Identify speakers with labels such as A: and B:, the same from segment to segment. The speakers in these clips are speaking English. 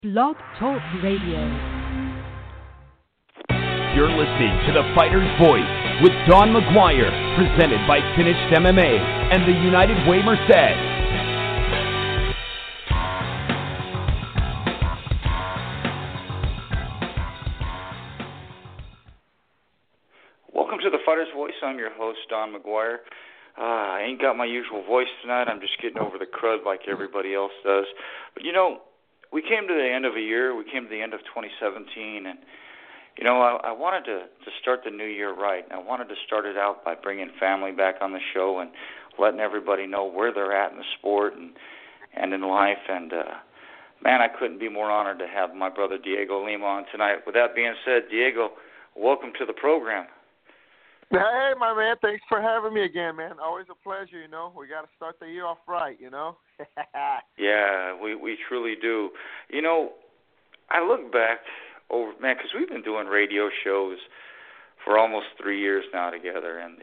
A: Blog Talk Radio.
B: You're listening to The Fighter's Voice with Don McGuire, presented by Finished MMA and the United Way Merced.
C: Welcome to The Fighter's Voice. I'm your host, Don McGuire. I ain't got my usual voice tonight. I'm just getting over the crud like everybody else does. But, you know, we came to the end of a year. We came to the end of 2017, and I wanted to start the new year right. I wanted to start it out by bringing family back on the show and letting everybody know where they're at in the sport and in life. And, man, I couldn't be more honored to have my brother Diego Lima on tonight. With that being said, Diego, welcome to the program.
D: Hey, my man, thanks for having me again, man. Always a pleasure, We got to start the year off right,
C: Yeah, we truly do. I look back over, man, because we've been doing radio shows for almost 3 years now together, and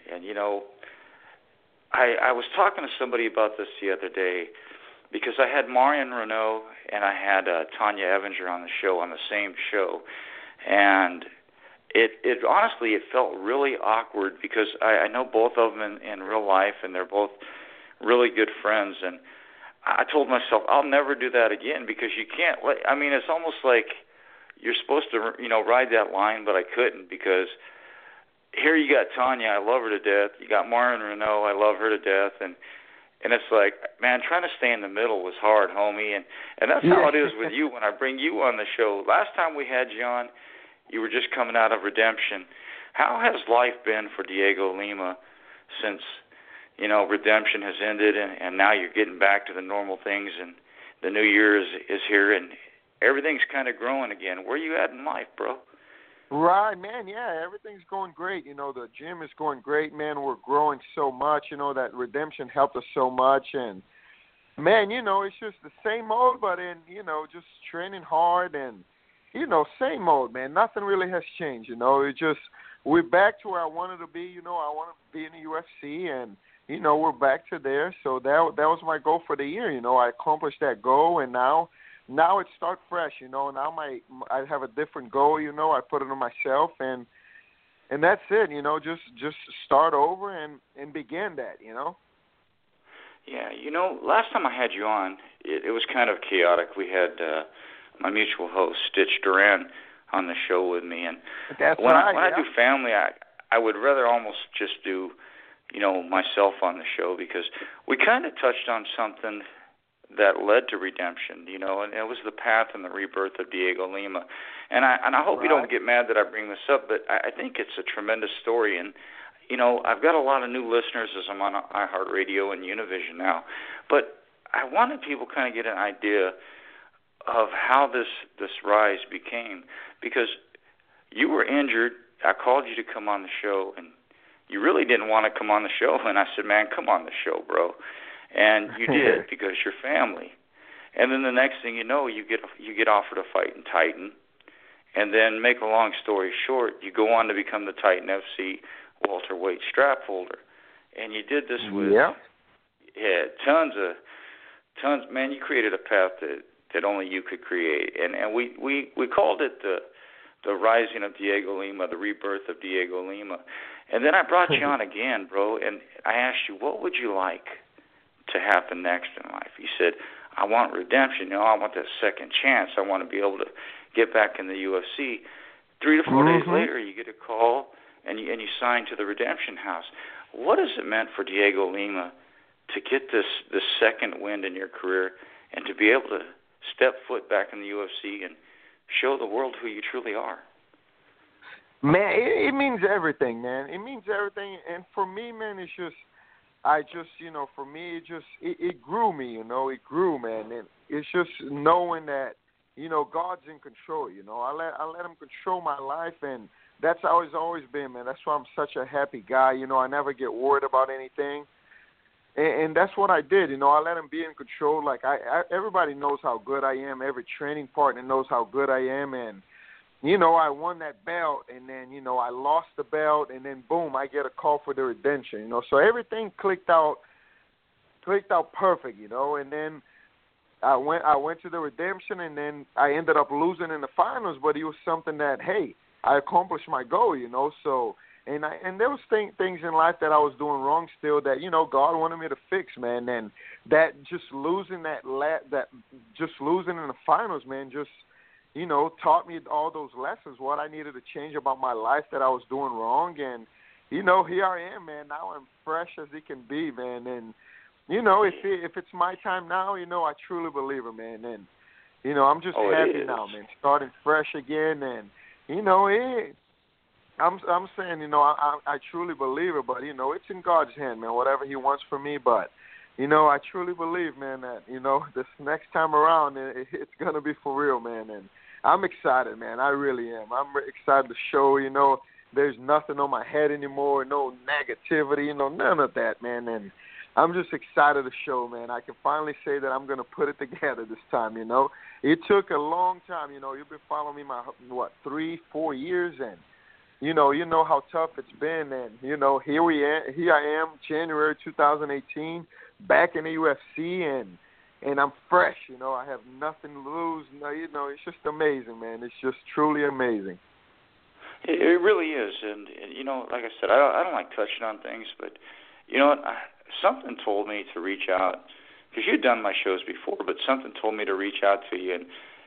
C: I was talking to somebody about this the other day because I had Marion Renault and I had Tanya Evinger on the show, on the same show, and it honestly, it felt really awkward because I know both of them in real life, and they're both really good friends, and I told myself I'll never do that again because you can't it's almost like you're supposed to, ride that line, but I couldn't because here you got Tanya, I love her to death. You got Marion Renault, I love her to death, and it's like, man, trying to stay in the middle was hard, homie, and that's how it is with you when I bring you on the show. Last time we had you on, you were just coming out of Redemption. How has life been for Diego Lima since, Redemption has ended and now you're getting back to the normal things and the new year is here and everything's kind of growing again? Where are you at in life, bro?
D: Right, man, yeah, everything's going great. The gym is going great, man. We're growing so much, that Redemption helped us so much. And, man, it's just the same old, but in, just training hard and, same old, man. Nothing really has changed, It's just we're back to where I wanted to be. I want to be in the UFC, and, we're back to there. So that was my goal for the year. I accomplished that goal, and now it starts fresh. Now I have a different goal. I put it on myself, and that's it. Just start over and begin that.
C: Yeah, last time I had you on, it was kind of chaotic. We had my mutual host, Stitch Duran, on the show with me, and when I do family, I would rather almost just do, myself on the show because we kind of touched on something that led to Redemption, and it was the path and the rebirth of Diego Lima, and I hope you don't get mad that I bring this up, but I think it's a tremendous story, and I've got a lot of new listeners as I'm on iHeartRadio and Univision now, but I wanted people kind of get an idea of how this rise became, because you were injured. I called you to come on the show, and you really didn't want to come on the show, and I said, man, come on the show, bro. And you did because you're family. And then the next thing you know, you get offered a fight in Titan. And then, make a long story short, you go on to become the Titan FC welterweight strap holder. And you did this with tons. Man, you created a path that only you could create. And we called it the rising of Diego Lima, the rebirth of Diego Lima. And then I brought you on again, bro, and I asked you, what would you like to happen next in life? You said, I want redemption. I want that second chance. I want to be able to get back in the UFC. 3 to 4 days later, you get a call, and you sign to the Redemption House. What has it meant for Diego Lima to get this second wind in your career and to be able to step foot back in the UFC and show the world who you truly are?
D: Man, it means everything, man. It means everything. And for me, man, for me, it grew me, it grew, man. And it's just knowing that, God's in control, I let him control my life, and that's how it's always been, man. That's why I'm such a happy guy, I never get worried about anything. And that's what I did, I let him be in control. Like, everybody knows how good I am. Every training partner knows how good I am, and I won that belt, and then, I lost the belt, and then, boom, I get a call for the redemption, So everything clicked out perfect, and then I went to the redemption, and then I ended up losing in the finals. But it was something that, hey, I accomplished my goal, So, and there was things in life that I was doing wrong still that God wanted me to fix, man. And that just losing in the finals, man, just taught me all those lessons, what I needed to change about my life that I was doing wrong. And here I am, man. Now I'm fresh as it can be, man. And if it's my time now, I truly believe it, man. And I'm just happy now, man. Starting fresh again, and I'm saying, I truly believe it, but it's in God's hand, man. Whatever He wants for me, but I truly believe, man, that this next time around, it's gonna be for real, man. And I'm excited, man. I really am. I'm excited to show. There's nothing on my head anymore, no negativity, none of that, man. And I'm just excited to show, man. I can finally say that I'm going to put it together this time, It took a long time, You've been following me 3-4 years, and, you know how tough it's been. And, here I am, January 2018, back in the UFC, and I'm fresh, I have nothing to lose. It's just amazing, man. It's just truly amazing.
C: It really is. And like I said, I don't like touching on things, but, something told me to reach out, because you'd done my shows before, but something told me to reach out to you. And,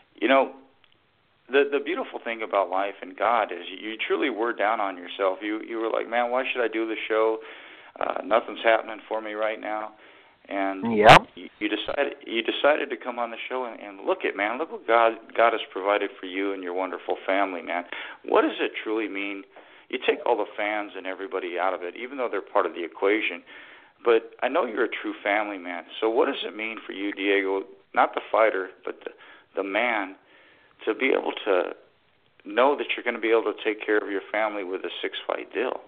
C: the beautiful thing about life and God is you truly were down on yourself. You were like, man, why should I do the show? Nothing's happening for me right now. And
D: yep.
C: you decided to come on the show and look what God has provided for you and your wonderful family, man. What does it truly mean? You take all the fans and everybody out of it, even though they're part of the equation. But I know you're a true family man. So what does it mean for you, Diego, not the fighter, but the man, to be able to know that you're going to be able to take care of your family with a 6-fight deal?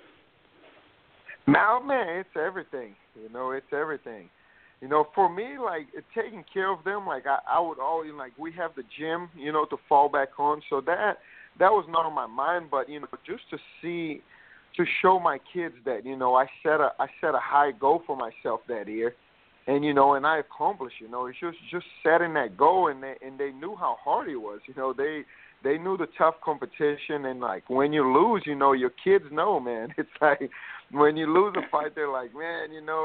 D: Now, man, it's everything. It's everything. For me, like, taking care of them, like, I would always, like, we have the gym, to fall back on. So that was not on my mind. But, just to show my kids that, I set a high goal for myself that year, and and I accomplished. It's just setting that goal, and they knew how hard it was. They knew the tough competition, and like when you lose, your kids know, man. It's like when you lose a fight, they're like, man,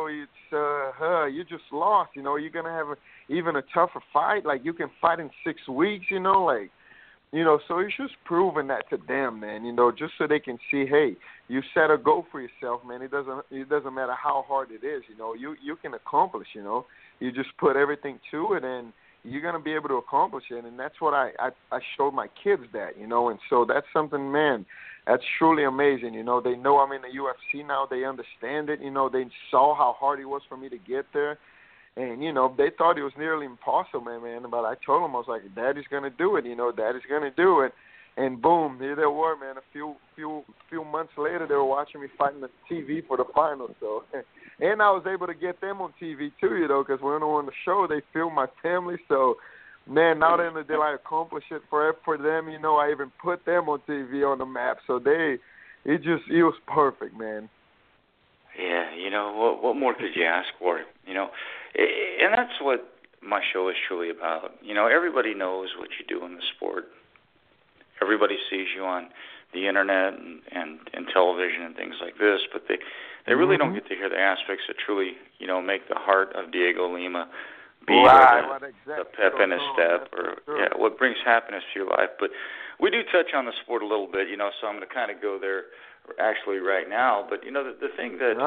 D: it's you just lost. You're gonna have even a tougher fight. Like you can fight in 6 weeks. Like. So it's just proving that to them, man, just so they can see, hey, you set a goal for yourself, man. It doesn't matter how hard it is, you can accomplish, You just put everything to it, and you're going to be able to accomplish it. And that's what I showed my kids that, and so that's something, man, that's truly amazing. They know I'm in the UFC now. They understand it. They saw how hard it was for me to get there. And, they thought it was nearly impossible, man. But I told them, I was like, Daddy's going to do it, Daddy's going to do it. And boom, here they were, man. A few months later, they were watching me fighting the TV for the finals. So, and I was able to get them on TV too, because when I was on the show, they filmed my family. So, man, now that the day I accomplished it for them, I even put them on TV on the map. So it was perfect, man.
C: Yeah, what more could you ask for? And that's what my show is truly about. Everybody knows what you do in the sport. Everybody sees you on the internet and television and things like this, but they really don't get to hear the aspects that truly, make the heart of Diego Lima beat, or the pep in his step, or what brings happiness to your life. But we do touch on the sport a little bit, so I'm going to kind of go there actually right now. But the thing that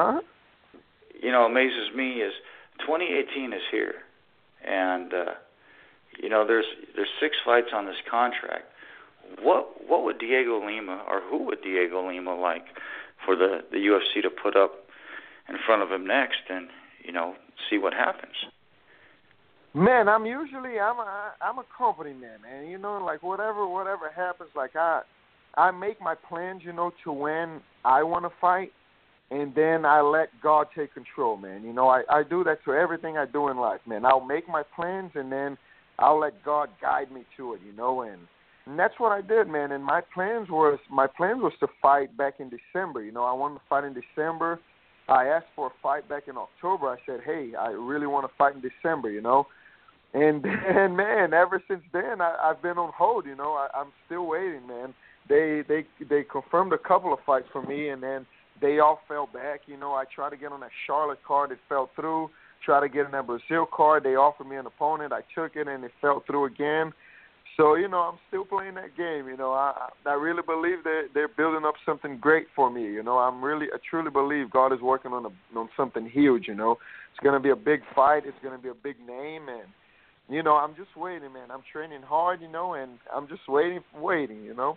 C: amazes me is 2018 is here, and there's 6 fights on this contract. What would Diego Lima, or who would Diego Lima like for the UFC to put up in front of him next, and see what happens?
D: Man, I'm a company man, and like whatever happens, like I make my plans, to when I want to fight, and then I let God take control, man. I do that to everything I do in life, man. I'll make my plans, and then I'll let God guide me to it, and that's what I did, man. And my plans was to fight back in December. I wanted to fight in December. I asked for a fight back in October. I said, hey, I really want to fight in December, And then, man, ever since then, I've been on hold. You know, I'm still waiting, man. They confirmed a couple of fights for me, and then they all fell back. You know, I tried to get on that Charlotte card, it fell through. Tried to get on that Brazil card, they offered me an opponent. I took it, and it fell through again. So, you know, I'm still playing that game. You know, I really believe they're building up something great for me. You know, I truly believe God is working on something huge. You know, it's going to be a big fight. It's going to be a big name, and you know, I'm just waiting, man. I'm training hard, you know, and I'm just waiting, you know.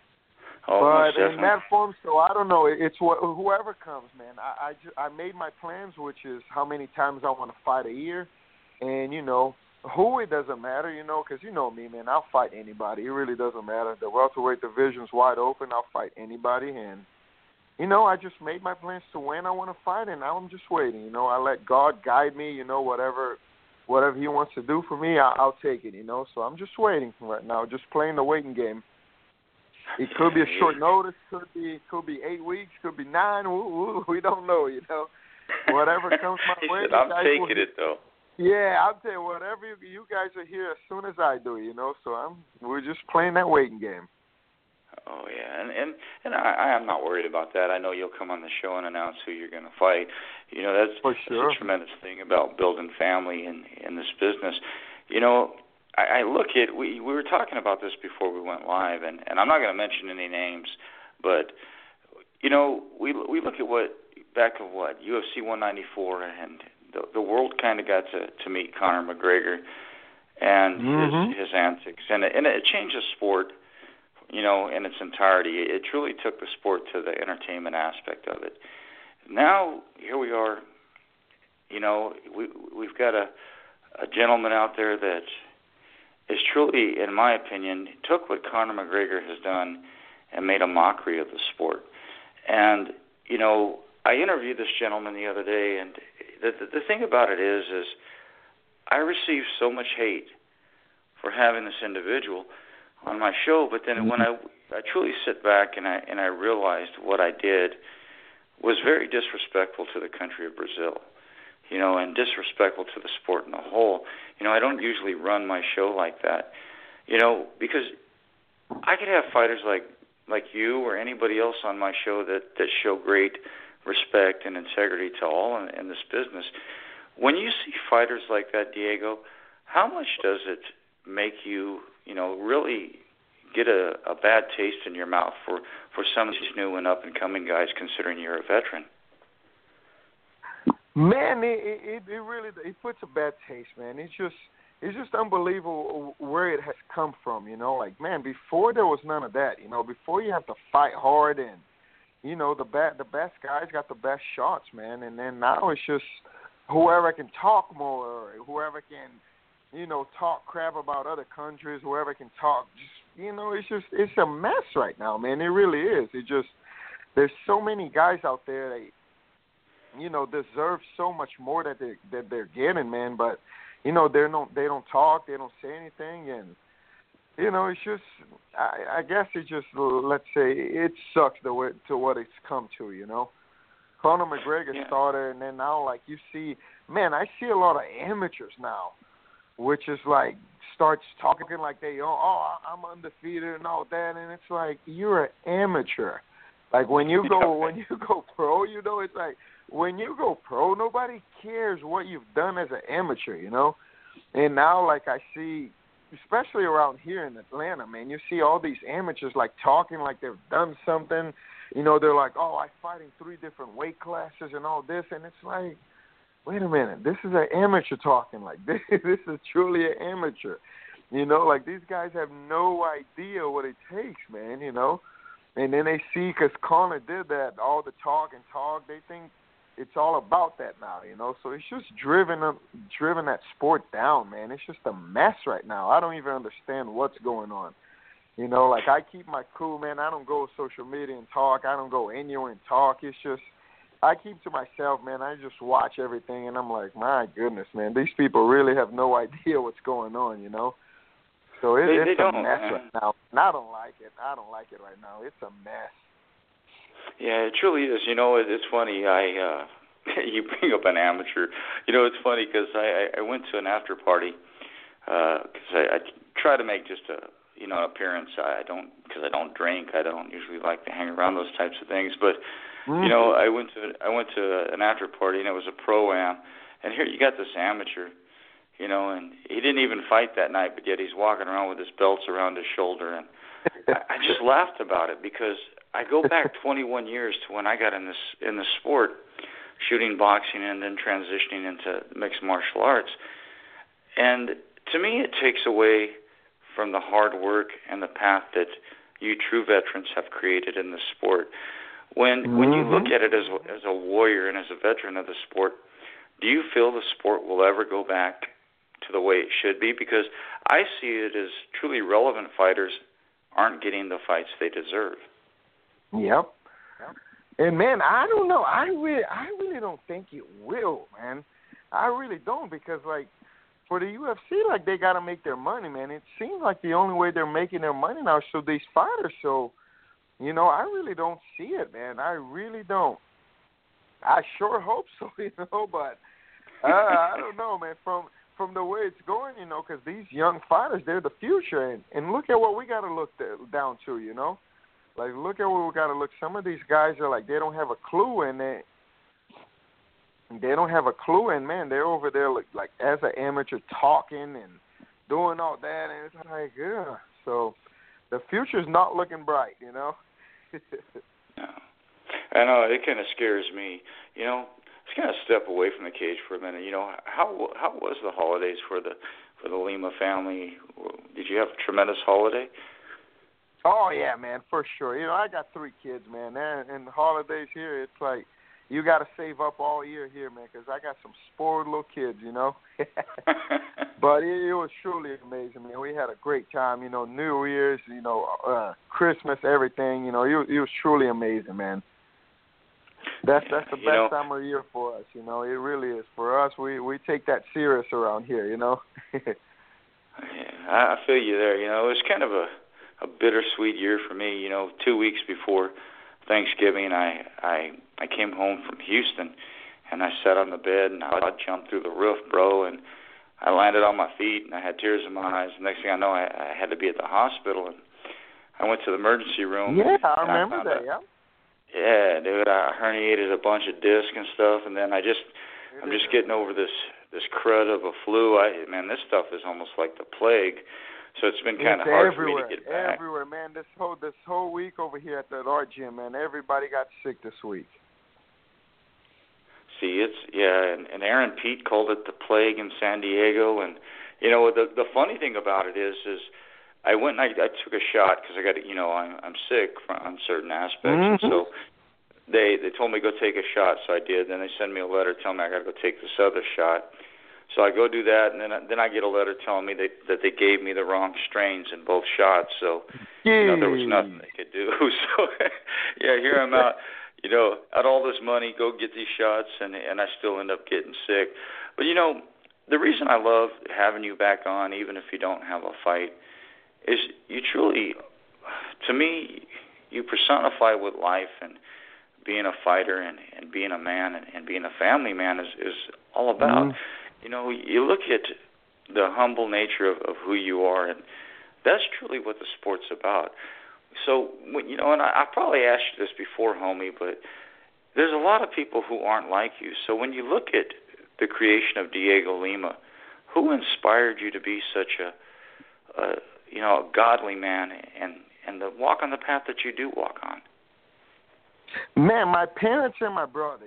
C: Oh,
D: but in that form, so I don't know. It's whoever comes, man. I made my plans, which is how many times I want to fight a year, and you know. Who, it doesn't matter, you know, because you know me, man. I'll fight anybody. It really doesn't matter. The welterweight division's wide open. I'll fight anybody. And, you know, I just made my plans to when I want to fight, and now I'm just waiting. You know, I let God guide me, you know, whatever he wants to do for me, I'll take it, you know. So I'm just waiting right now, just playing the waiting game. It could be a short notice. Could be 8 weeks. Could be 9. We don't know, you know. Whatever comes my way.
C: I'm taking it, though.
D: Yeah, I'll tell you, whatever you guys are here as soon as I do, you know. So we're just playing that waiting game.
C: Oh yeah, and I am not worried about that. I know you'll come on the show and announce who you're going to fight. You know, that's a tremendous thing about building family in this business. You know, I look at we were talking about this before we went live, and I'm not going to mention any names, but you know, we look at UFC 194 and. The world kind of got to meet Conor McGregor and his antics, and it changed the sport, you know, in its entirety. It truly took the sport to the entertainment aspect of it. Now here we are, you know, we've got a gentleman out there that is truly, in my opinion, took what Conor McGregor has done and made a mockery of the sport. And you know, I interviewed this gentleman the other day, and the thing about it is I received so much hate for having this individual on my show, but then when I truly sit back and I realized what I did was very disrespectful to the country of Brazil, you know, and disrespectful to the sport in the whole. You know, I don't usually run my show like that, you know, because I could have fighters like you or anybody else on my show that show great respect and integrity to all in this business. When you see fighters like that, Diego, how much does it make you, you know, really get a bad taste in your mouth for some of these new and up-and-coming guys, considering you're a veteran?
D: Man, it really puts a bad taste, man. It's just unbelievable where it has come from, you know. Like, man, before there was none of that, you know. Before you have to fight hard and you know, the best guys got the best shots, man. And then now it's just whoever can talk more, or whoever can, you know, talk crap about other countries, whoever can talk. Just, you know, it's a mess right now, man. It really is. There's so many guys out there that, you know, deserve so much more that they're getting, man. But, you know, they don't talk, they don't say anything, and you know, it's just, I guess it just, let's say, it sucks to what it's come to, you know. Conor McGregor started, and then now, like, you see, man, I see a lot of amateurs now, which is like, starts talking like they, I'm undefeated and all that, and it's like, you're an amateur. Like, when you go pro, you know, it's like, when you go pro, nobody cares what you've done as an amateur, you know. And now, like, I see, especially around here in Atlanta, man, you see all these amateurs, like, talking like they've done something. You know, they're like, I fight in 3 different weight classes and all this. And it's like, wait a minute, this is an amateur talking like this. This is truly an amateur. You know, like, these guys have no idea what it takes, man, you know. And then they see, because Conor did that, all the talk, they think it's all about that now, you know. So it's just driven that sport down, man. It's just a mess right now. I don't even understand what's going on. You know, like, I keep my cool, man. I don't go on social media and talk. I don't go anywhere and talk. It's just, I keep to myself, man. I just watch everything, and I'm like, my goodness, man, these people really have no idea what's going on, you know. So it's a mess right now. And I don't like it. I don't like it right now. It's a mess.
C: Yeah, it truly is. You know, it's funny. You bring up an amateur. You know, it's funny because I went to an after party because I try to make just a appearance. I don't, because I don't drink. I don't usually like to hang around those types of things. But I went to an after party, and it was a pro-am, and here you got this amateur, and he didn't even fight that night, but yet he's walking around with his belts around his shoulder, and I just laughed about it because I go back 21 years to when I got in the sport, shooting boxing and then transitioning into mixed martial arts. And to me, it takes away from the hard work and the path that you true veterans have created in the sport. When you look at it as a warrior and as a veteran of the sport, do you feel the sport will ever go back to the way it should be? Because I see it as truly relevant fighters aren't getting the fights they deserve.
D: Yep. And, man, I don't know. I really don't think it will, man. I really don't, because, like, for the UFC, like, they got to make their money, man. It seems like the only way they're making their money now is through these fighters. So, I really don't see it, man. I really don't. I sure hope so, but I don't know, man. From the way it's going, because these young fighters, they're the future. And look at what we got to look down to, Like, look at what we got to look. Some of these guys are like, they don't have a clue, and they don't have a clue, and, man, they're over there, like as an amateur talking and doing all that, and it's like, yeah. So the future's not looking bright,
C: No. I know, it kind of scares me. Let's kind of step away from the cage for a minute. How was the holidays for the Lima family? Did you have a tremendous holiday?
D: Oh, yeah, man, for sure. I got 3 kids, man, and the holidays here, it's like you got to save up all year here, man, because I got some spoiled little kids, But it was truly amazing, man. We had a great time, New Year's, Christmas, everything, it was truly amazing, man. That's the best time of year for us, It really is. For us, we take that serious around here,
C: Yeah, I feel you there. It was kind of a bittersweet year for me. 2 weeks before Thanksgiving, I came home from Houston, and I sat on the bed, and I jumped through the roof, bro, and I landed on my feet, and I had tears in my eyes. The next thing I know, I had to be at the hospital, and I went to the emergency room.
D: Yeah, I remember that, yeah.
C: Yeah, dude, I herniated a bunch of discs and stuff, and then I'm just getting over this crud of a flu. Man, this stuff is almost like the plague. So it's been kind of hard for me to get back.
D: Everywhere, man. This whole week over here at our gym, man, everybody got sick this week.
C: See, and Aaron Pete called it the plague in San Diego, and the funny thing about it is I went and I took a shot because I got I'm sick on certain aspects, and so they told me go take a shot, so I did. Then they send me a letter telling me I got to go take this other shot. So I go do that, and then I get a letter telling me that they gave me the wrong strains in both shots. So there was nothing they could do. So yeah, here I'm out. Out all this money, go get these shots, and I still end up getting sick. But the reason I love having you back on, even if you don't have a fight, is you truly, to me, you personify what life and being a fighter and being a man and being a family man is all about. You look at the humble nature of who you are, and that's truly what the sport's about. So, and I probably asked you this before, homie, but there's a lot of people who aren't like you. So when you look at the creation of Diego Lima, who inspired you to be such a godly man and to walk on the path that you do walk on?
D: Man, my parents and my brother,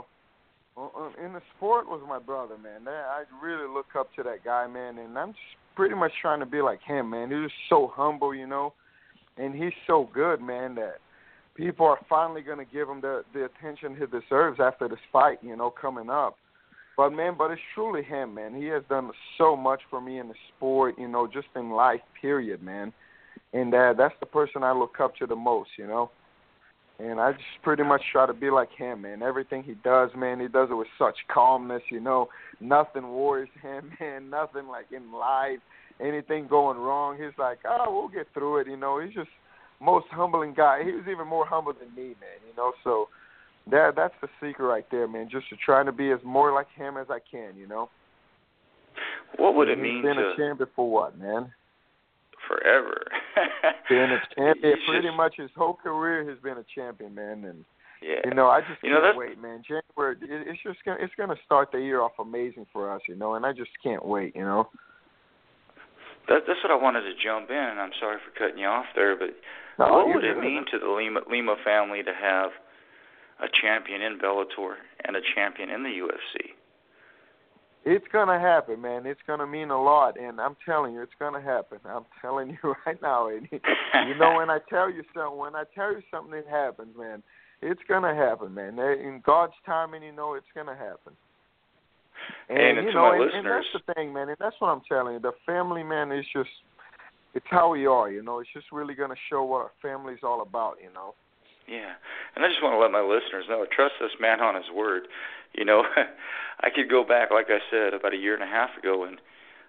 D: in the sport was my brother, man. I really look up to that guy, man, and I'm just pretty much trying to be like him, man. He's just so humble, and he's so good, man, that people are finally going to give him the attention he deserves after this fight, coming up. But it's truly him, man. He has done so much for me in the sport, just in life, period, man. And that's the person I look up to the most, And I just pretty much try to be like him, man. Everything he does, man, he does it with such calmness, Nothing worries him, man. Nothing like in life, anything going wrong. He's like, we'll get through it, He's just most humbling guy. He was even more humble than me, man, So that's the secret right there, man. Just to try to be as more like him as I can,
C: What would it mean
D: to... He's been a champion for what, man?
C: Forever.
D: Been a champion. Pretty much his whole career has been a champion, man. And, I just can't wait, man. January, it's gonna start the year off amazing for us, and I just can't wait,
C: That's what I wanted to jump in, and I'm sorry for cutting you off there, but what would it mean to the Lima family to have a champion in Bellator and a champion in the UFC?
D: It's going to happen, man. It's going to mean a lot, and I'm telling you, it's going to happen. I'm telling you right now. And, when I tell you something, it happens, man. It's going to happen, man. In God's timing, it's going to happen.
C: And to my listeners,
D: and that's the thing, man. And that's what I'm telling you. The family, man, is just, it's how we are, It's just really going to show what our family's all about,
C: Yeah, and I just want to let my listeners know, trust this man on his word. I could go back, like I said, about a year and a half ago, and,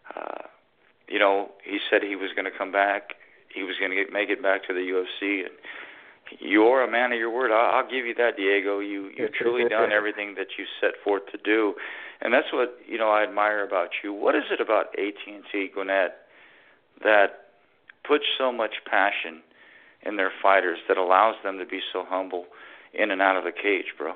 C: he said he was going to come back. He was going to make it back to the UFC, and you're a man of your word. I'll give you that, Diego. You've truly done everything that you set forth to do, and that's what, I admire about you. What is it about AT&T, Gwinnett, that puts so much passion in their fighters that allows them to be so humble in and out of the cage, bro?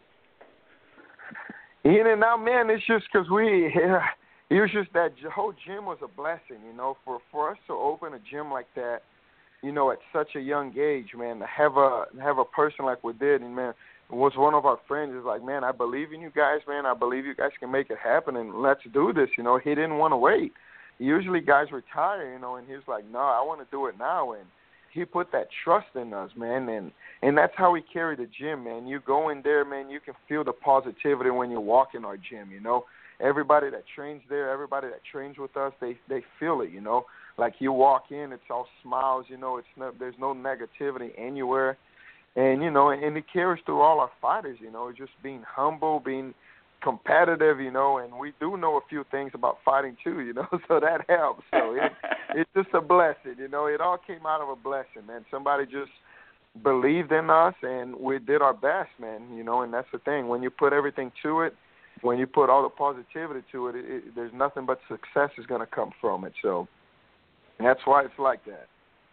D: In and out, man, it's just because it was just that whole gym was a blessing, for us to open a gym like that, at such a young age, man, to have a person like we did, and, man, it was one of our friends is like, man, I believe in you guys, man. I believe you guys can make it happen, and let's do this, He didn't want to wait. Usually guys retire, and he was like, no, I want to do it now, and he put that trust in us, man, and that's how we carry the gym, man. You go in there, man, you can feel the positivity when you walk in our gym, Everybody that trains there, everybody that trains with us, they feel it, Like you walk in, it's all smiles, there's no negativity anywhere, and and it carries through all our fighters, just being humble, being competitive, and we do know a few things about fighting too, so that helps. So it's just a blessing, It all came out of a blessing, man. Somebody just believed in us, and we did our best, man. And that's the thing. When you put everything to it, when you put all the positivity to it, there's nothing but success is going to come from it. So that's why it's like that.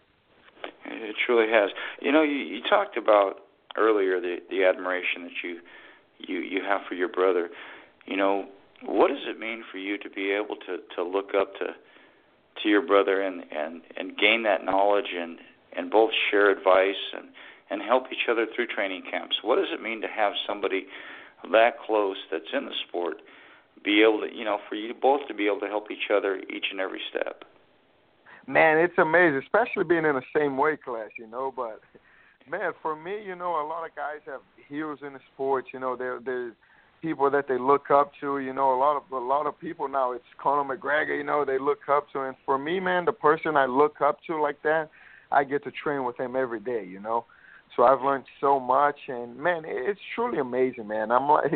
C: It truly has. You talked about earlier the admiration that you have for your brother. What does it mean for you to be able to look up to your brother and gain that knowledge and both share advice and help each other through training camps? What does it mean to have somebody that close that's in the sport be able to, for you both to be able to help each other each and every step?
D: Man, it's amazing, especially being in the same weight class, but man, for me, a lot of guys have heroes in the sports, they're people that they look up to, a lot of people now, it's Conor McGregor, they look up to, and for me, man, the person I look up to like that, I get to train with him every day, So I've learned so much, and man, it's truly amazing, man. I'm like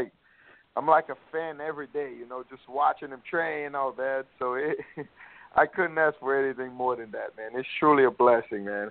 D: a fan every day, just watching him train and all that. So I couldn't ask for anything more than that, man. It's truly a blessing, man.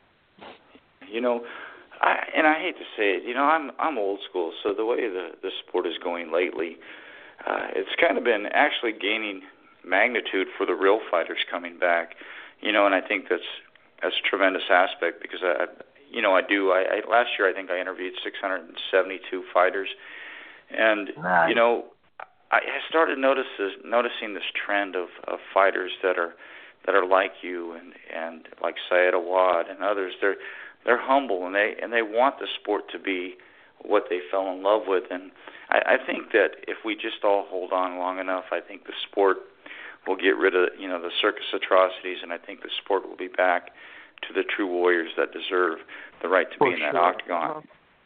C: I hate to say it, I'm old school, so the way the sport is going lately, it's kind of been actually gaining magnitude for the real fighters coming back, and I think that's a tremendous aspect because last year I think I interviewed 672 fighters, and
D: nice.
C: I started noticing this trend of fighters that are like you and like Syed Awad and others. They're humble and they want the sport to be what they fell in love with, and I think that if we just all hold on long enough, I think the sport will get rid of the circus atrocities, and I think the sport will be back to the true warriors that deserve the right to be in that octagon.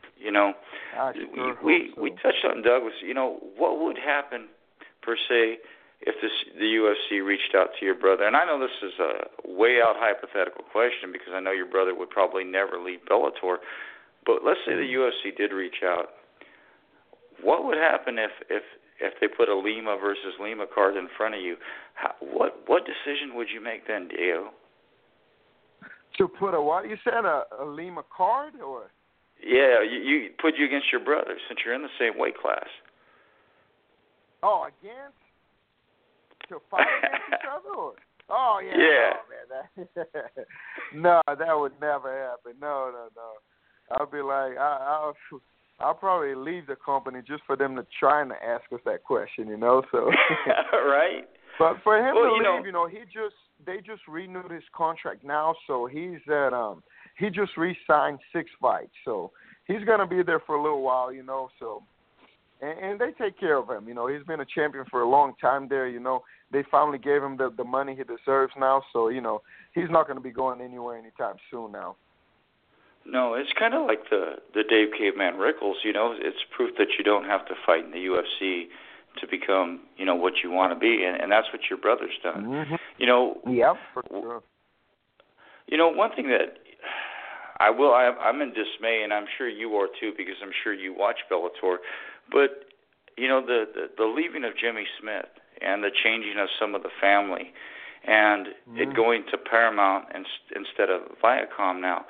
C: We touched on Douglas. What would happen per se if the UFC reached out to your brother? And I know this is a way out hypothetical question because I know your brother would probably never leave Bellator. But let's say the UFC did reach out. What would happen if they put a Lima versus Lima card in front of you? What decision would you make then, Diego?
D: To put a what? You said a Lima card, or?
C: Yeah, you put you against your brother since you're in the same weight class.
D: Oh, against? to fight against each other? Or? Oh, yeah.
C: Yeah.
D: Oh, man, no, that would never happen. No. I'll be like, I'll probably leave the company just for them to try and ask us that question, So
C: right.
D: But for him to leave, they just renewed his contract now, so he's at he just re-signed 6 fights, so he's gonna be there for a little while, So and they take care of him, He's been a champion for a long time there, They finally gave him the money he deserves now, so he's not gonna be going anywhere anytime soon now.
C: No, it's kind of like the Dave Caveman Rickles, It's proof that you don't have to fight in the UFC to become, what you want to be, and that's what your brother's done.
D: Mm-hmm. Yep, for sure.
C: One thing that I'm in dismay, and I'm sure you are too, because I'm sure you watch Bellator, but the leaving of Jimmy Smith and the changing of some of the family, and it going to Paramount instead of Viacom now,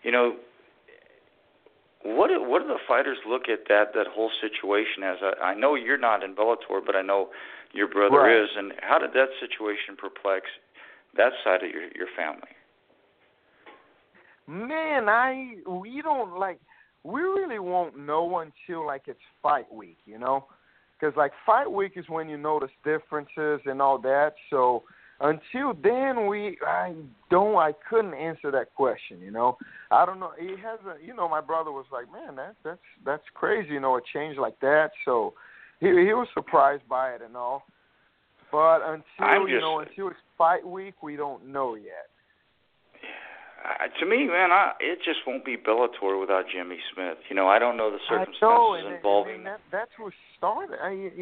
C: What do the fighters look at that whole situation as? I know you're not in Bellator, but I know your brother is. And how did that situation perplex that side of your family?
D: Man, we really won't know until it's fight week, because fight week is when you notice differences and all that. So until then, I couldn't answer that question, I don't know. He has my brother was like, man, that's crazy, a change like that. So he was surprised by it and all. But until it's fight week, we don't know yet.
C: To me, man, it just won't be Bellator without Jimmy Smith. I don't know the circumstances involving that.
D: That's what started.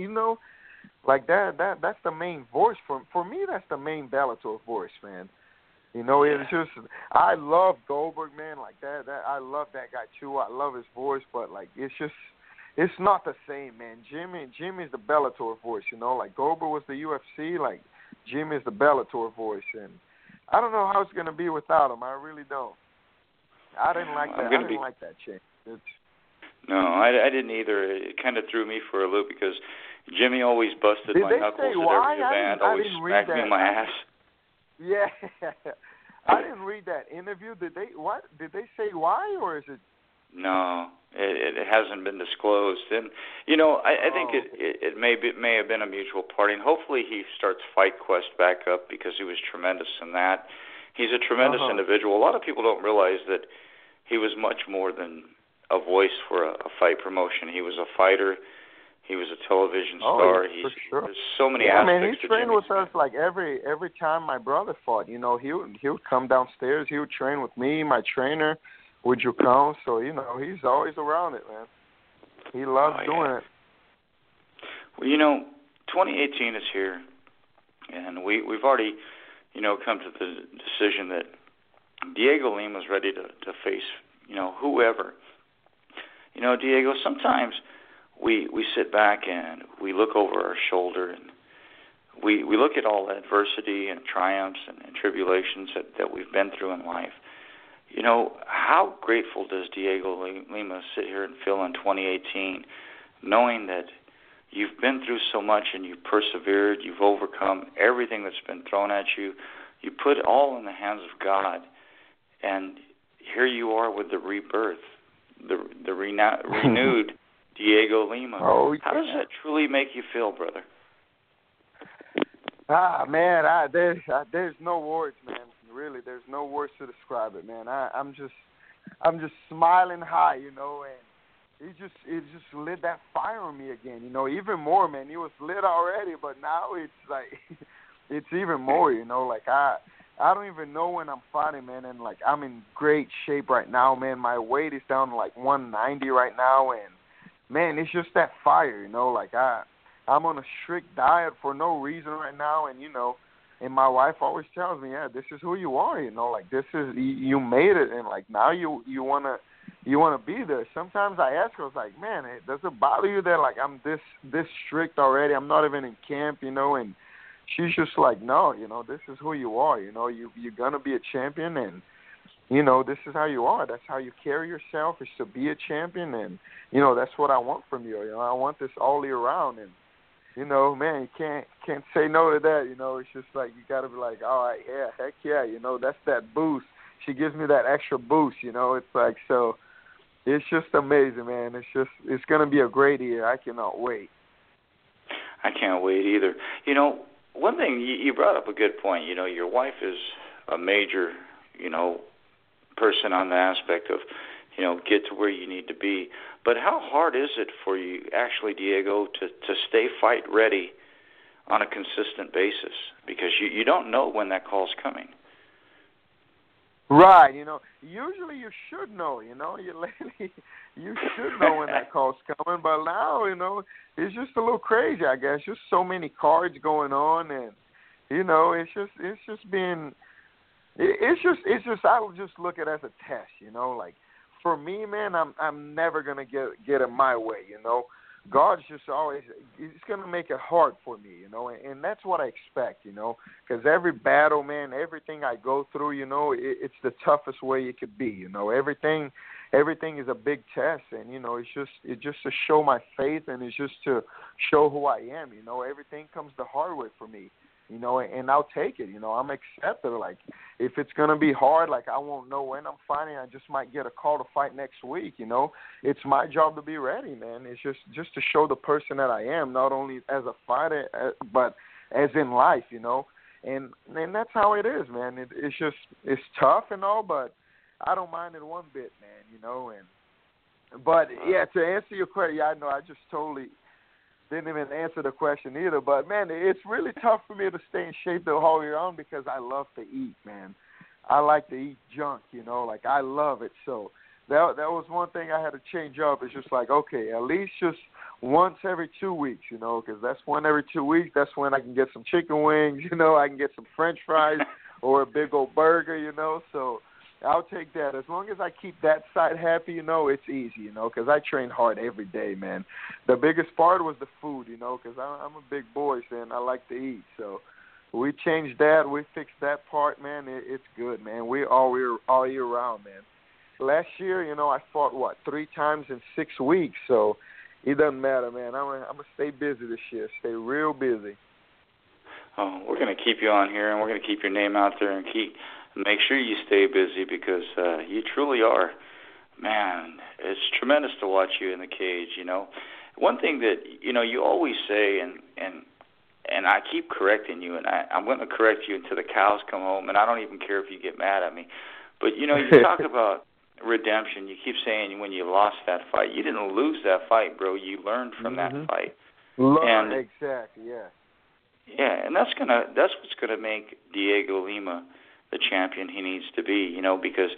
D: That's the main voice for me. That's the main Bellator voice, man. It's just I love Goldberg, man. Like that. I love that guy too. I love his voice, but it's not the same, man. Jimmy's the Bellator voice, Like Goldberg was the UFC, like Jimmy's the Bellator voice, and I don't know how it's gonna be without him. I really don't. I didn't like that. I didn't like that change.
C: No, I didn't either. It kind of threw me for a loop because Jimmy always busted my knuckles at every event, always smacked me in my ass.
D: Yeah, I didn't read that interview. Did they say why, or is it?
C: No, it hasn't been disclosed, and I think it may have been a mutual party, and hopefully he starts Fight Quest back up because he was tremendous in that. He's a tremendous individual. A lot of people don't realize that he was much more than a voice for a fight promotion. He was a fighter. He was a television star.
D: For sure.
C: There's so many aspects
D: man, he
C: to
D: trained
C: Jimmy
D: with
C: Smith.
D: us every time my brother fought. He would come downstairs. He would train with me, my trainer, would you come? So he's always around it, man. He loves doing it.
C: Well, 2018 is here, and we've already come to the decision that Diego Lima's ready to face whoever. Diego, sometimes we sit back and we look over our shoulder and we look at all the adversity and triumphs and tribulations that we've been through in life. How grateful does Diego Lima sit here and feel in 2018, knowing that you've been through so much and you've persevered, you've overcome everything that's been thrown at you, you put it all in the hands of God, and here you are with the rebirth, the renewed Diego Lima.
D: Oh, yeah.
C: How does that truly make you feel, brother?
D: Man, there's no words, man. Really, there's no words to describe it, man. I'm just smiling high, and it just lit that fire on me again, even more, man. It was lit already, but now it's like it's even more, I don't even know when I'm fighting, man, and I'm in great shape right now, man. My weight is down to 190 right now, and man, it's just that fire, I'm on a strict diet for no reason right now, and and my wife always tells me, yeah, this is who you are, this is you made it, and now you wanna be there. Sometimes I ask her, I was like, man, does it bother you that I'm this strict already? I'm not even in camp, and she's just like, no, this is who you are, you're gonna be a champion, and this is how you are. That's how you carry yourself, is to be a champion, and that's what I want from you. I want this all year round, and you know, man, you can't say no to that. You know, it's just like you got to be like, all right, yeah, heck yeah, you know, that's that boost. She gives me that extra boost. You know, it's like so. It's just amazing, man. It's going to be a great year. I cannot wait.
C: I can't wait either. You know, one thing you brought up a good point. You know, your wife is a major, you know, person on the aspect of, you know, get to where you need to be. But how hard is it for you, actually, Diego, to stay fight ready on a consistent basis? Because you don't know when that call's coming.
D: Right, you know, usually you should know, you know, you should know when that call's coming, but now, you know, it's just a little crazy, I guess. Just so many cards going on, and you know, it's just I would just look at it as a test, you know, like for me, man, I'm never gonna get it my way, you know. God's just always, he's going to make it hard for me, you know, and that's what I expect, you know, because every battle, man, everything I go through, you know, it's the toughest way it could be, you know, everything is a big test, and, you know, it's just to show my faith, and it's just to show who I am, you know, everything comes the hard way for me, you know, and I'll take it, you know, I'm accepted, like, if it's going to be hard, like, I won't know when I'm fighting, I just might get a call to fight next week, you know, it's my job to be ready, man, it's just to show the person that I am, not only as a fighter, but as in life, you know, and that's how it is, man, it's tough and all, but I don't mind it one bit, man, you know, but, yeah, to answer your question, yeah, I know, I just totally didn't even answer the question either, but, man, it's really tough for me to stay in shape the whole year on because I love to eat, man. I like to eat junk, you know, like I love it. So that was one thing I had to change up. It's just like, okay, at least just once every 2 weeks, you know, because that's one every 2 weeks. That's when I can get some chicken wings, you know, I can get some French fries or a big old burger, you know, so I'll take that. As long as I keep that side happy, you know, it's easy, you know, because I train hard every day, man. The biggest part was the food, you know, because I'm a big boy, and I like to eat. So we changed that. We fixed that part, man. It's good, man. We're all year round, man. Last year, you know, I fought, 3 times in 6 weeks. So it doesn't matter, man. I'm going to stay busy this year, stay real busy.
C: Oh, we're going to keep you on here, and we're going to keep your name out there and make sure you stay busy because you truly are. Man, it's tremendous to watch you in the cage, you know. One thing that, you know, you always say, and I keep correcting you, and I'm going to correct you until the cows come home, and I don't even care if you get mad at me. But, you know, you talk about redemption. You keep saying when you lost that fight. You didn't lose that fight, bro. You learned from that fight.
D: Exactly, yeah.
C: Yeah, and that's what's going to make Diego Lima the champion he needs to be, you know, because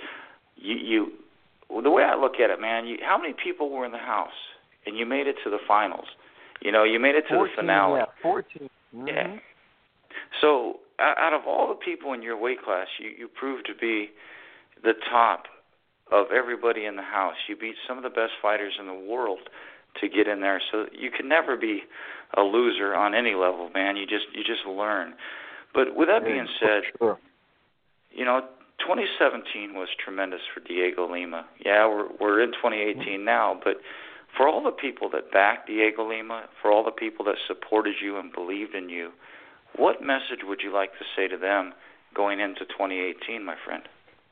C: the way I look at it, man, how many people were in the house and you made it to the finals? You know, you made it to 14, the finale.
D: Yeah, 14. Mm-hmm.
C: Yeah. So out of all the people in your weight class, you proved to be the top of everybody in the house. You beat some of the best fighters in the world to get in there. So you can never be a loser on any level, man. You just learn. But with that being said,
D: sure.
C: You know, 2017 was tremendous for Diego Lima. Yeah, we're in 2018 now, but for all the people that backed Diego Lima, for all the people that supported you and believed in you, what message would you like to say to them going into 2018, my friend?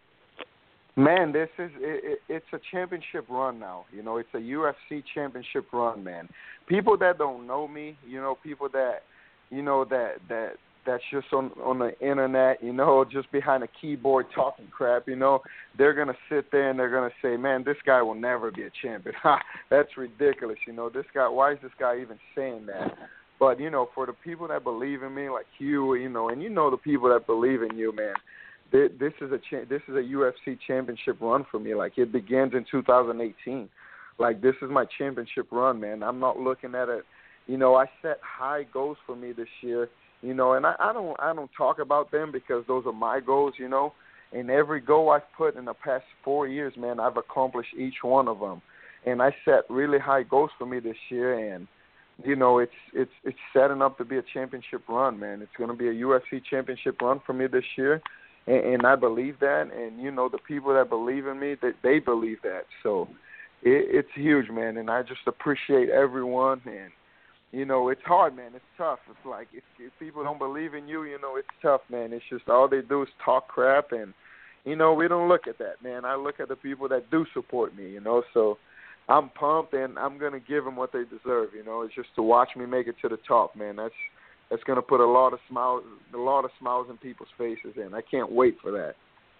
D: Man, it's a championship run now. You know, it's a UFC championship run, man. People that don't know me, you know, people that, you know, that's just on the internet, you know, just behind a keyboard talking crap, you know, they're going to sit there and they're going to say, man, this guy will never be a champion. That's ridiculous, you know. This guy, why is this guy even saying that? But, you know, for the people that believe in me, like you know, and you know the people that believe in you, man, this is a UFC championship run for me. Like, it begins in 2018. Like, this is my championship run, man. I'm not looking at it. You know, I set high goals for me this year. You know, and I don't talk about them because those are my goals, you know. And every goal I've put in the past 4 years, man, I've accomplished each one of them. And I set really high goals for me this year, and you know, it's setting up to be a championship run, man. It's going to be a UFC championship run for me this year, and I believe that. And you know, the people that believe in me, they believe that. So it's huge, man. And I just appreciate everyone, and you know, it's hard, man. It's tough. It's like if people don't believe in you, you know, it's tough, man. It's just all they do is talk crap, and, you know, we don't look at that, man. I look at the people that do support me, you know, so I'm pumped, and I'm going to give them what they deserve, you know. It's just to watch me make it to the top, man. That's going to put a lot of smiles in people's faces, and I can't wait for that.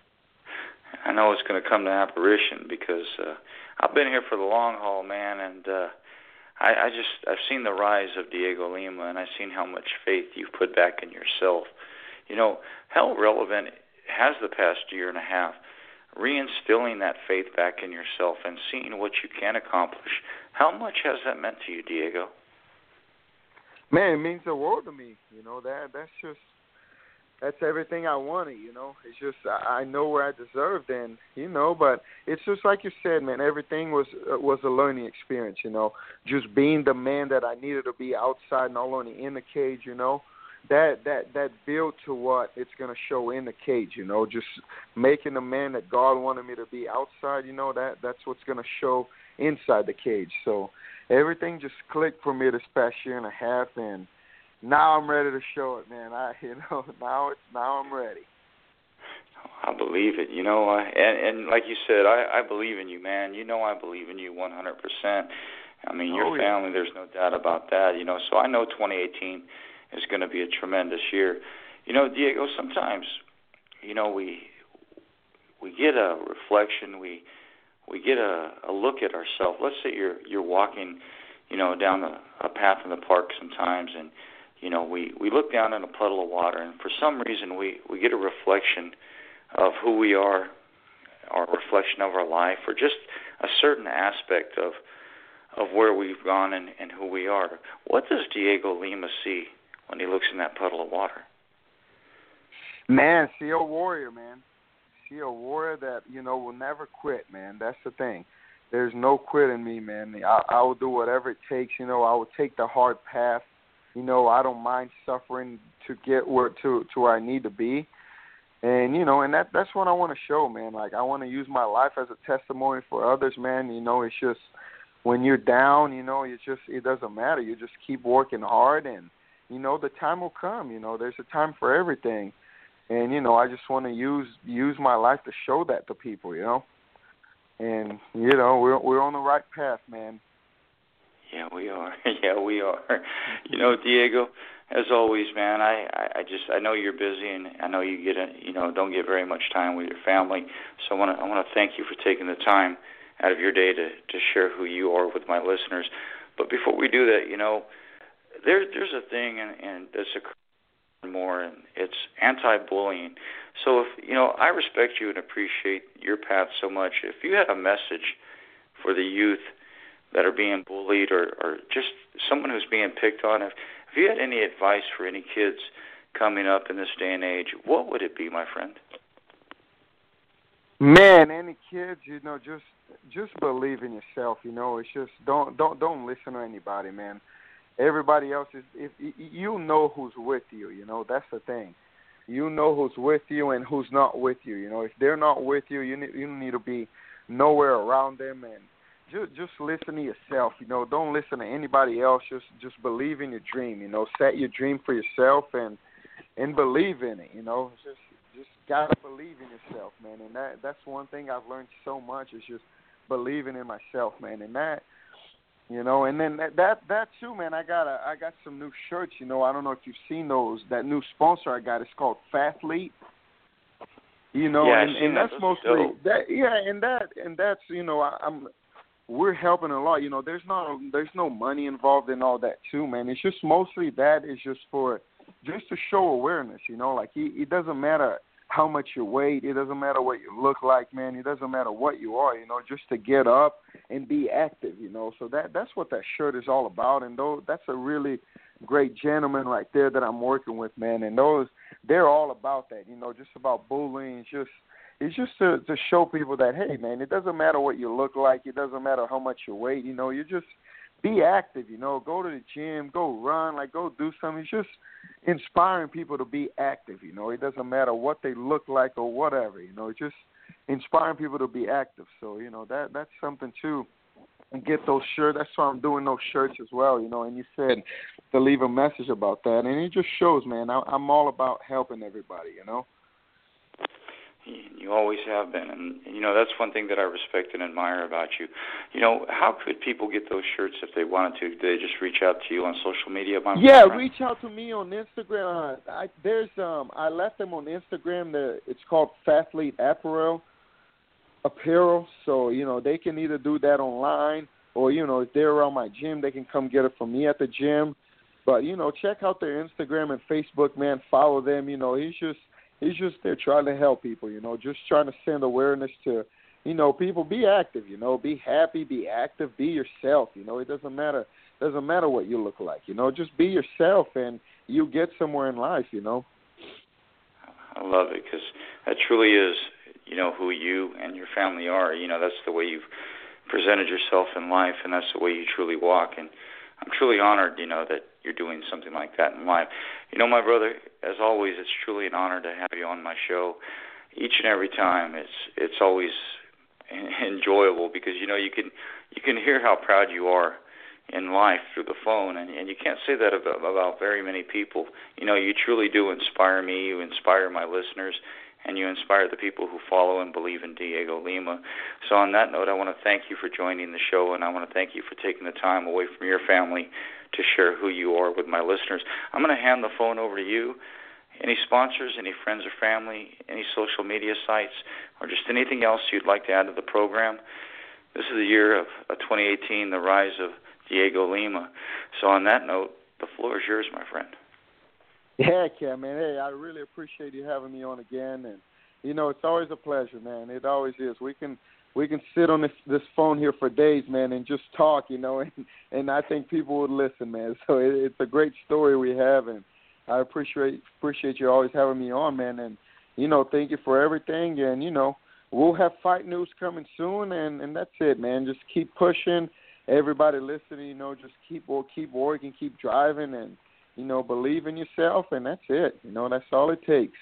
C: I know it's going to come to apparition because I've been here for the long haul, man, and I've seen the rise of Diego Lima, and I've seen how much faith you've put back in yourself. You know, how relevant has the past year and a half reinstilling that faith back in yourself and seeing what you can accomplish? How much has that meant to you, Diego?
D: Man, it means the world to me. You know, that's everything I wanted, you know. It's just I know where I deserved, and, you know, but it's just like you said, man, everything was a learning experience, you know. Just being the man that I needed to be outside, not only in the cage, you know. That built to what it's going to show in the cage, you know. Just making the man that God wanted me to be outside, you know, that's what's going to show inside the cage. So everything just clicked for me this past year and a half, and now I'm ready to show it, man. Now I'm ready.
C: I believe it, you know, and like you said, I believe in you, man. You know, I believe in you 100%. I mean, your family, there's no doubt about that, you know. So I know 2018 is going to be a tremendous year. You know, Diego, sometimes, you know, we get a reflection, we get a look at ourselves. Let's say you're walking, you know, down a path in the park sometimes, and, you know, we look down in a puddle of water, and for some reason we get a reflection of who we are, or a reflection of our life, or just a certain aspect of where we've gone and who we are. What does Diego Lima see when he looks in that puddle of water?
D: Man, see a warrior, man. See a warrior that, you know, will never quit, man. That's the thing. There's no quit in me, man. I will do whatever it takes, you know. I will take the hard path. You know, I don't mind suffering to get to where I need to be. And, you know, and that's what I want to show, man. Like, I want to use my life as a testimony for others, man. You know, it's just when you're down, you know, it doesn't matter. You just keep working hard, and, you know, the time will come. You know, there's a time for everything. And, you know, I just want to use my life to show that to people, you know. And, you know, we're on the right path, man.
C: Yeah, we are. Yeah, we are. You know, Diego, as always, man, I know you're busy, and I know you don't get very much time with your family. So I want to thank you for taking the time out of your day to share who you are with my listeners. But before we do that, you know, there's a thing and that's occurring more, and it's anti-bullying. So if, you know, I respect you and appreciate your path so much. If you had a message for the youth that are being bullied, or just someone who's being picked on, if you had any advice for any kids coming up in this day and age, what would it be, my friend?
D: Man, any kids, you know, just believe in yourself. You know, it's just don't listen to anybody, man. Everybody else if you know who's with you. You know, that's the thing. You know who's with you and who's not with you. You know, if they're not with you, you need to be nowhere around them, and just listen to yourself. You know, don't listen to anybody else. Just believe in your dream. You know, set your dream for yourself and believe in it. You know, just gotta believe in yourself, man. And that's one thing I've learned so much is just believing in myself, man. And that, you know, and then that too, man. I got some new shirts. You know, I don't know if you've seen those. That new sponsor I got is called Fathlete. You know,
C: yeah,
D: and that's mostly that. Yeah, and that's you know, we're helping a lot. You know, there's no money involved in all that too, man. It's just mostly that is just to show awareness. You know, like it doesn't matter how much you weigh, it doesn't matter what you look like, man. It doesn't matter what you are. You know, just to get up and be active. You know, so that's what that shirt is all about. And that's a really great gentleman right there that I'm working with, man. And they're all about that. You know, just about bullying. It's just to show people that, hey, man, it doesn't matter what you look like. It doesn't matter how much you weigh. You know, you just be active, you know. Go to the gym, go run, like go do something. It's just inspiring people to be active, you know. It doesn't matter what they look like or whatever, you know. It's just inspiring people to be active. So, you know, that's something, too, and get those shirts. That's why I'm doing those shirts as well, you know. And you said to leave a message about that, and it just shows, man. I'm all about helping everybody, you know.
C: You always have been, and you know that's one thing that I respect and admire about you. You know, how could people get those shirts if they wanted to? Do they just reach out to you on social media?
D: Yeah, reach out to me on Instagram. I left them on Instagram. It's called Fathlete Apparel. So you know they can either do that online, or you know if they're around my gym, they can come get it from me at the gym. But you know, check out their Instagram and Facebook, man. Follow them. You know, he's just there trying to help people, you know, just trying to send awareness to, you know, people. Be active, you know, be happy, be active, be yourself, you know. It doesn't matter what you look like, you know, just be yourself and you get somewhere in life, you know.
C: I love it because that truly is, you know, who you and your family are. You know, that's the way you've presented yourself in life, and that's the way you truly walk. And I'm truly honored, you know, that you're doing something like that in life. You know, my brother, as always, it's truly an honor to have you on my show. Each and every time, it's always enjoyable because you know you can hear how proud you are in life through the phone, and you can't say that about very many people. You know, you truly do inspire me. You inspire my listeners. And you inspire the people who follow and believe in Diego Lima. So on that note, I want to thank you for joining the show, and I want to thank you for taking the time away from your family to share who you are with my listeners. I'm going to hand the phone over to you. Any sponsors, any friends or family, any social media sites, or just anything else you'd like to add to the program? This is the year of 2018, the rise of Diego Lima. So on that note, the floor is yours, my friend.
D: Heck yeah, man. Hey, I really appreciate you having me on again, and you know it's always a pleasure, man. It always is. We can sit on this phone here for days, man, and just talk, you know, and I think people would listen, man. So it's a great story we have, and I appreciate you always having me on, man. And you know, thank you for everything, and you know, we'll have fight news coming soon, and that's it, man. Just keep pushing. Everybody listening, you know, just keep working, keep driving, and you know, believe in yourself, and that's it. You know, that's all it takes.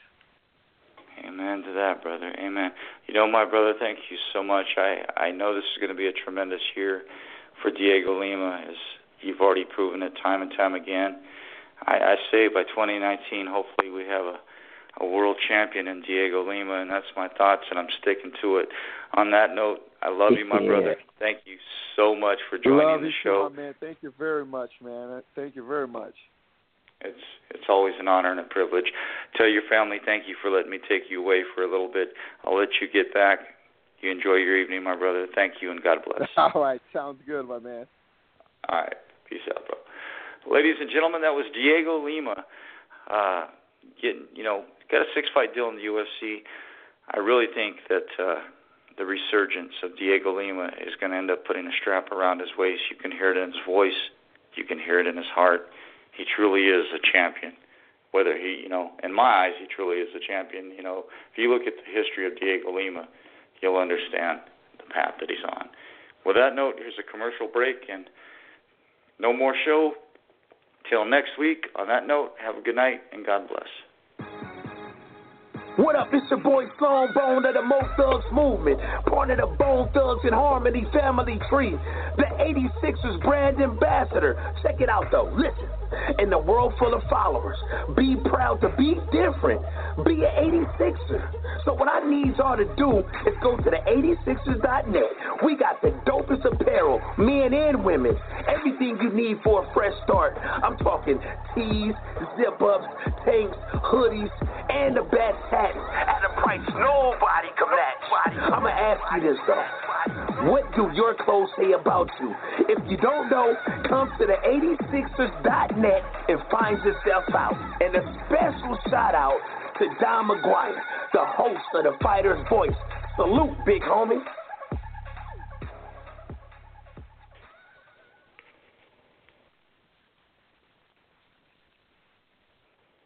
C: Amen to that, brother. Amen. You know, my brother, thank you so much. I know this is going to be a tremendous year for Diego Lima, as you've already proven it time and time again. I say by 2019, hopefully we have a world champion in Diego Lima, and that's my thoughts, and I'm sticking to it. On that note, I love you, my brother. Thank you so much for joining the show.
D: Love you, man. Thank you very much, man. Thank you very much.
C: It's always an honor and a privilege. Tell your family thank you for letting me take you away for a little bit. I'll let you get back. You enjoy your evening, my brother. Thank you, and God bless.
D: All right. Sounds good, my man.
C: All right. Peace out, bro. Ladies and gentlemen, that was Diego Lima. Got a 6-fight deal in the UFC. I really think that the resurgence of Diego Lima is going to end up putting a strap around his waist. You can hear it in his voice. You can hear it in his heart. He truly is a champion. Whether he, you know, in my eyes, he truly is a champion. You know, if you look at the history of Diego Lima, you'll understand the path that he's on. With that note, here's a commercial break and no more show. Till next week. On that note, have a good night and God bless.
E: What up, it's your boy Sloan Bone of the Mo Thugs Movement, part of the Bone Thugs and Harmony family tree, the 86ers brand ambassador. Check it out though, listen. In a world full of followers, be proud to be different, be an 86er. So what I need y'all to do is go to the 86ers.net. We got the dopest apparel, men and women, everything you need for a fresh start. I'm talking tees, zip-ups, tanks, hoodies, and the best hats at a price nobody can match. I'm going to ask you this though. What do your clothes say about you? If you don't know, come to the 86ers.net and find yourself out. And a special shout out to Don McGuire, the host of The Fighter's Voice. Salute, big homie.